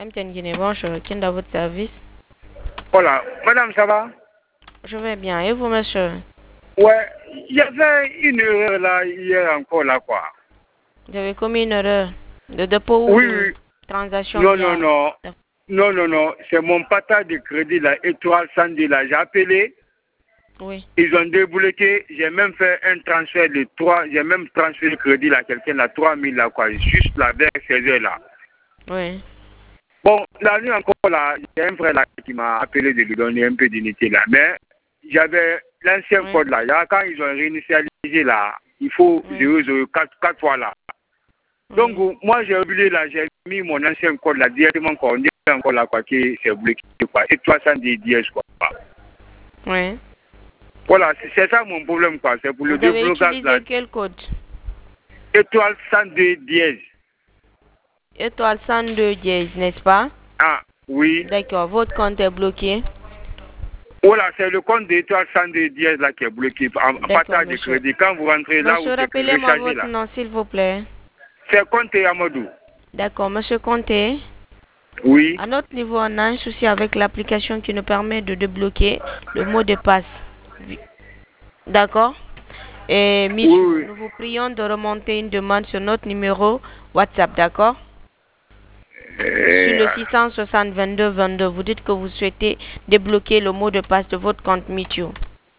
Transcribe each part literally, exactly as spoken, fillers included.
M T N Guinée, bonjour. Qui est dans votre service? Voilà. Madame, ça va? Je vais bien. Et vous, monsieur? Ouais, il y avait une erreur là, hier encore là, quoi. Vous avez commis une erreur de dépôt ou Oui, de oui. transaction? Non, via- non, non. Non, non, non. C'est mon partage de crédit, là, Étoile Sandy, là. J'ai appelé. Oui. Ils ont débloqué. J'ai même fait un transfert de trois. J'ai même transféré le crédit, là, quelqu'un, là, trois mille, là, quoi. Juste là, vers seize heures, là. Oui. Bon, la nuit encore, là, j'ai un frère, là, qui m'a appelé de lui donner un peu d'unité, là. Mais j'avais l'ancien Oui. code, là. Là, quand ils ont réinitialisé, là, il faut Oui. zéro zéro quatre, quatre fois, là. Donc, Oui. moi, j'ai oublié, là, j'ai mis mon ancien code, là, directement, quoi. On dit encore, là, quoi, qui c'est bloqué, quoi. C'est trois cent dix dièses, quoi. Oui. Voilà, c'est c'est ça mon problème, quoi. C'est pour le Vous avez déblocage, là. utilisé quel code? Étoile cent deux dièses. Étoile cent deux dièse, n'est-ce pas? Ah, oui. D'accord. Votre compte est bloqué. Voilà, c'est le compte d'étoile cent deux dièses, là, qui est bloqué. En en D'accord, partage de monsieur. crédit. Quand vous rentrez là où Monsieur, c'est rappelez-moi rechargé, votre là. nom, s'il vous plaît. C'est compte Amadou. D'accord, monsieur Conté. Oui. À notre niveau, on a un souci avec l'application qui nous permet de débloquer le mot de passe. D'accord? Et Oui, Michou, oui. nous vous prions de remonter une demande sur notre numéro WhatsApp, d'accord? Sur le Euh, six cent soixante vingt-deux vingt-deux, vous dites que vous souhaitez débloquer le mot de passe de votre compte Michou.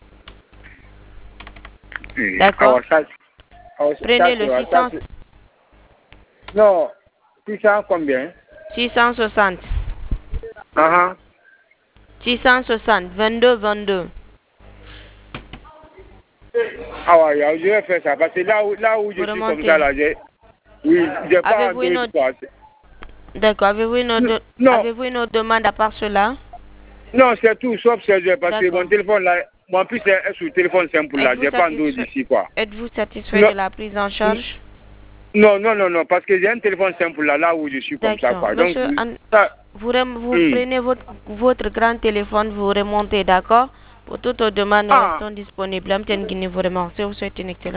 euh, D'accord? alors, ça, alors, ça, Prenez le c'est- six ça, cents, c'est- non, six cents combien? six cent soixante, Ah, six cent soixante vingt-deux vingt-deux. ah ouais, je vais faire ça. Parce que là où, là où je Vous suis comme ça, remontez. là, j'ai, oui, j'ai pas Avez-vous une Android, autre... quoi. D'accord, avez-vous une Non, autre... non, Avez-vous une autre demande à part cela? non, c'est tout, sauf seize heures, parce que mon D'accord. téléphone, là, mon plus c'est sur le téléphone simple, là, Êtes-vous j'ai pas Android satisfait... ici, quoi. Êtes-vous satisfait Non, de la prise en charge? non, non, non, non, parce que j'ai un téléphone simple, là, là où je suis comme ça, D'accord. quoi. Donc, Monsieur, An- ça, vous, rem- vous hum. prenez votre, votre grand téléphone, vous remontez, d'accord? Pour toute demande, nous Ah, restons disponibles. M T N Guinée vous remercie. Vous souhaite une excellente